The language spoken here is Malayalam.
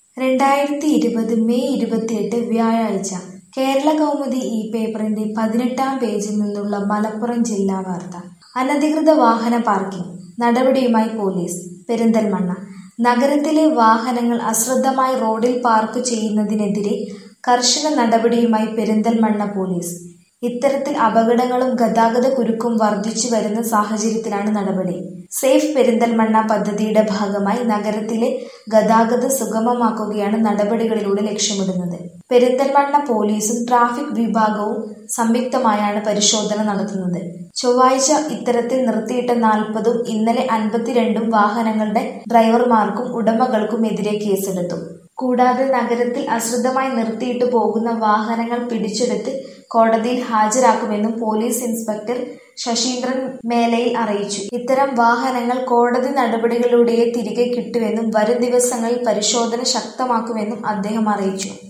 2020 മെയ് 28 വ്യാഴാഴ്ച കേരളകൗമുദി ഈ പേപ്പറിന്റെ 18-ാം പേജിൽ നിന്നുള്ള മലപ്പുറം ജില്ലാ വാർത്ത. അനധികൃത വാഹന പാർക്കിംഗ് നടപടിയുമായി പോലീസ്. പെരിന്തൽമണ്ണ നഗരത്തിലെ വാഹനങ്ങൾ അശ്രദ്ധമായി റോഡിൽ പാർക്ക് ചെയ്യുന്നതിനെതിരെ കർശന നടപടിയുമായി പെരിന്തൽമണ്ണ പോലീസ്. ഇത്തരത്തിൽ അപകടങ്ങളും ഗതാഗത കുരുക്കും വർദ്ധിച്ചു വരുന്ന സാഹചര്യത്തിലാണ് നടപടി. സേഫ് പെരിന്തൽമണ്ണ പദ്ധതിയുടെ ഭാഗമായി നഗരത്തിലെ ഗതാഗതം സുഗമമാക്കുകയാണ് നടപടികളിലൂടെ ലക്ഷ്യമിടുന്നത്. പെരിന്തൽമണ്ണ പോലീസും ട്രാഫിക് വിഭാഗവും സംയുക്തമായാണ് പരിശോധന നടത്തുന്നത്. ചൊവ്വാഴ്ച ഇത്തരത്തിൽ നിർത്തിയിട്ട 40-ഉം ഇന്നലെ 52 വാഹനങ്ങളുടെ ഡ്രൈവർമാർക്കും ഉടമകൾക്കും എതിരെ കേസെടുത്തു. കൂടാതെ നഗരത്തിൽ അശ്രദ്ധമായി നിർത്തിയിട്ട് പോകുന്ന വാഹനങ്ങൾ പിടിച്ചെടുത്ത് കോടതിയിൽ ഹാജരാക്കുമെന്നും പോലീസ് ഇൻസ്പെക്ടർ ശശീന്ദ്രൻ മേലയിൽ അറിയിച്ചു. ഇത്തരം വാഹനങ്ങൾ കോടതി നടപടികളിലൂടെയേ തിരികെ കിട്ടൂവെന്നും വരും ദിവസങ്ങളിൽ പരിശോധന ശക്തമാക്കുമെന്നും അദ്ദേഹം അറിയിച്ചു.